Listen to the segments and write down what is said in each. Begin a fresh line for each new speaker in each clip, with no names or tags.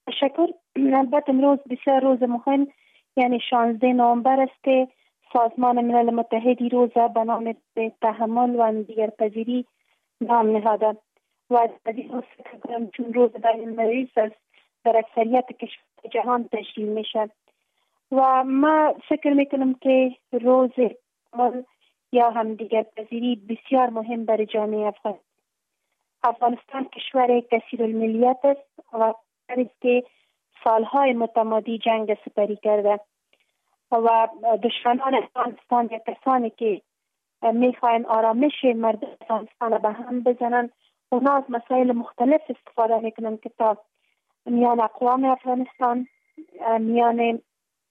تشکر. البته امروز بسیار روز مهم، یعنی 16 نوامبر است که سازمان ملل متحد روز به نام تحمل و همدیگرپذیری نام نهاده و از این روز فکر کنم چون روز بین المللی است در اکثریت کشورهای جهان تشکیل میشه و ما فکر میکنم که روز تحمل یا همدیگرپذیری بسیار مهم برای جامعه افغانستان کشور کثیر الملیت است و است که سالهای متمادی جنگ سپری کرده و دشمنان افغانستان یا کسانی که میخواین آرامش مردم افغانستان به هم بزنن، اونا از مسائل مختلف استفاده میکنن که تا میان اقوام افغانستان میان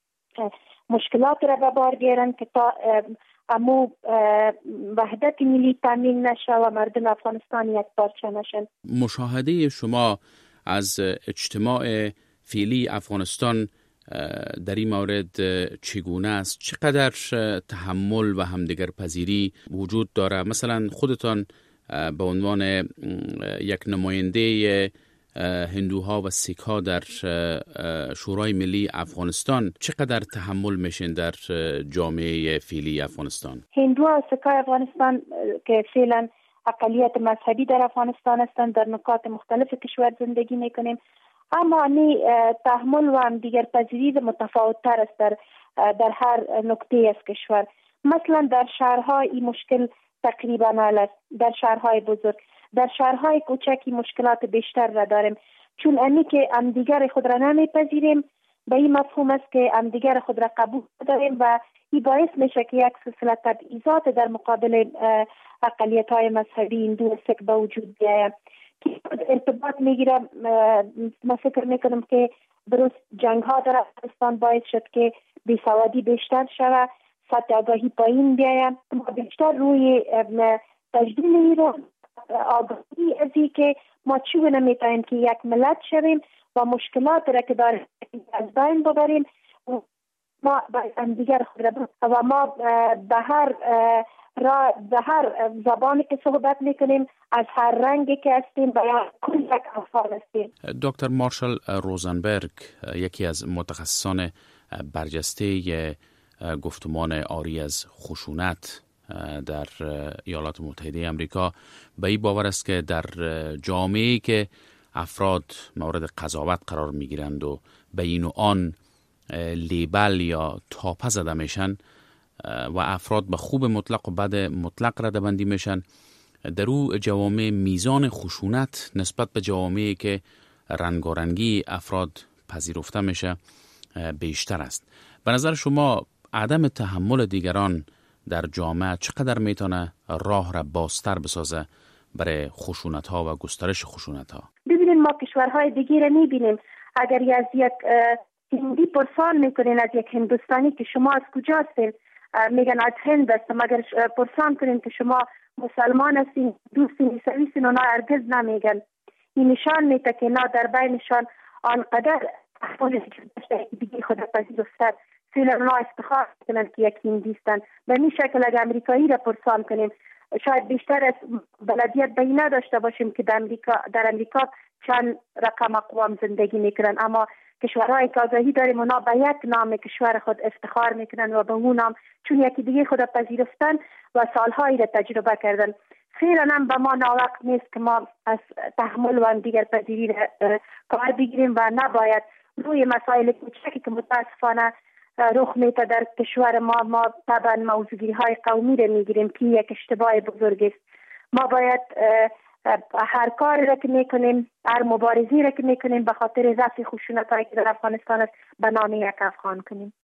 مشکلات را به بار بیارن که تا امو وحدت ملی تامین نشه و مردم افغانستان یک پارچه نشن.
مشاهده شما از اجتماع فعلی افغانستان در این مورد چگونه است؟ چقدر تحمل و همدیگرپذیری وجود داره؟ مثلا خودتان به عنوان یک نماینده هندوها و سیکها در شورای ملی افغانستان چقدر تحمل میشین در جامعه فعلی افغانستان؟
هندوها و سیکهای افغانستان که فعلا اقلیت مذهبی در افغانستان هستند، در نقاط مختلف کشور زندگی میکنیم، اما تحمل و همدیگرپذیری متفاوت تر است در هر نقطه از کشور. مثلا در شهرهای این مشکل تقریبا حل است، در شهرهای بزرگ. در شهرهای کوچکی مشکلات بیشتر را داریم، چون امی که همدیگر خود را نمیپذیریم به این مفهوم است که همدیگر خود را قبول داریم و این باعث میشه که یک سلسله تبعیضات در مقابل اقلیت‌های مذهبی هندو و سیک به وجود بیاید که ارتباط میگیره. من فکر میکنم که درست جنگ ها در افغانستان باعث شد که بیسوادی بیشتر شود، سطح آگاهی پایین بیاید. ما بیشتر روی تجدید ایران آگاهی از این که ما چگونه میتونیم که یک ملت شویم و مشکلات را که داریم از بین ببریم. ما باید دیگر خود را و ما به هر زبانی که صحبت میکنیم، از هر رنگی که هستیم، باید کل یک افغان هستیم.
دکتر مارشال روزنبرگ، یکی از متخصصان برجسته گفتمان عاری از خشونت در ایالات متحده آمریکا، به این باور است که در جامعه‌ای که افراد مورد قضاوت قرار میگیرند و به این و آن لیبل یا تاپه زده میشن و افراد به خوب مطلق و بد مطلق ردبندی میشن، در او جوامع میزان خشونت نسبت به جوامعی که رنگارنگی افراد پذیرفته میشه بیشتر است. به نظر شما عدم تحمل دیگران در جامعه چقدر میتونه راه را بازتر بسازه برای خشونت ها و گسترش خشونت ها؟
ببینید، ما کشورهای دیگه را میبینیم. اگر از یک هندی پرسان میکنین از یک هندوستانی که شما از کجا هستین، میگن از هند هستم. اگر پرسان کنین که شما مسلمان هستین، دوستین، عیسوی هستین، اونا هرگز نمیگن. این نشان میده که نه در بینشان آنقدر احوال دیگه خود پذیرفته فعلا اونا افتخار میکنن که یک هندی هستن. به این شکل اگر امریکایی را پرسان کنیم، شاید بیشتر از بلدیت به این نداشته باشیم که در امریکا چند رقم اقوام زندگی میکنن، اما کشورهای که آگاهی داریم اونا به یک نام کشور خود افتخار میکنن و به اون نام چون یکی دیگه خود پذیرفتن و سالهایی را تجربه کردن. فعلا هم به ما ناوقت نیست که ما از تحمل و همدیگرپذیری کار بگیریم و نباید روی مسائل کوچکی که متاسفانه رخ میده در کشور ما طبعا موضوعی های قومی را میگیریم که یک اشتباه بزرگ است. ما باید هر کاری را که میکنیم، هر مبارزی را که میکنیم به خاطر رفع خشونت هایی که در افغانستان است به نام یک افغان کنیم.